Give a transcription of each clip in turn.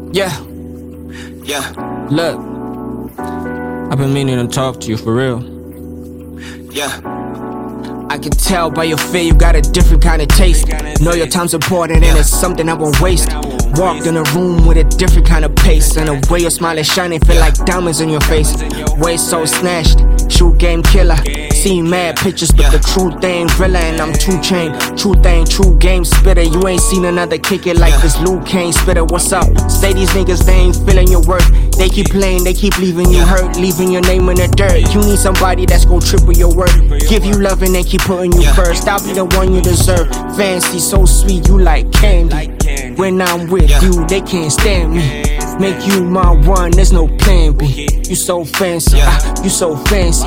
Yeah, look, I've been meaning to talk to you for real. I can tell by your fear you got a different kind of taste. Know your time's important and it's something I won't waste. Walked in a room with a different kind of pace, and the way your smile is shining feel like diamonds in your face. Waist so snatched, shoot game killer. See mad pictures but the truth ain't realer, and I'm 2 Chainz. Truth ain't true game spitter. You ain't seen another kick it like this Luke Kane spitter. What's up? Say these niggas they ain't feeling your worth. They keep playing, they keep leaving you hurt, leaving your name in the dirt. You need somebody that's gon' triple your worth, give you love and they keep putting you first. I'll be the one you deserve. Fancy, so sweet, you like candy. When I'm with you, they can't stand me. Make you my one, there's no plan B. You so fancy, you so fancy.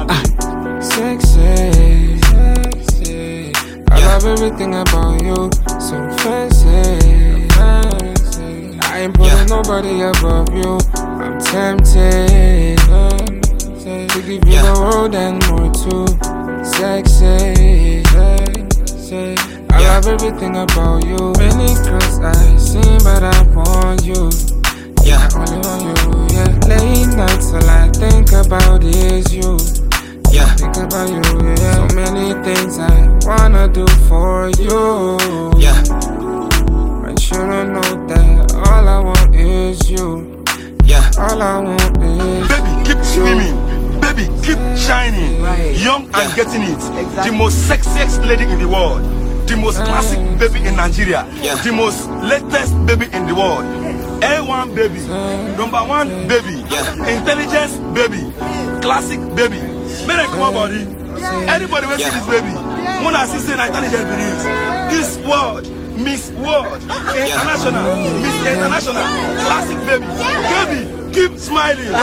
Sexy, I love everything about you. So fancy, I ain't putting nobody above you. I'm tempted to give you the world and more too. Sexy, I love everything about you. Many girls I've seen, but I want you. I only want you, yeah. Late nights, all I think about is you. Think about you, yeah. So many things I wanna do for you. But you don't know that all I want is you. All I want is baby, keep swimming. Baby, keep shining. Young and getting it. The most sexiest lady in the world. The most classic baby in Nigeria. The most latest baby in the world. A1 baby. #1 baby. Intelligence baby. Classic baby. Make come on, body. Anybody will see this baby. When I see intelligent babies. This world, Miss World, International, Miss International, classic baby. Baby, keep smiling.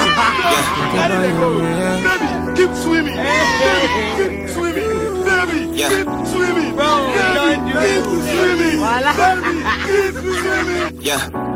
Baby, keep swimming. Baby, keep swimming. Baby, keep swimming. Baby, keep swimming. Baby, keep swimming.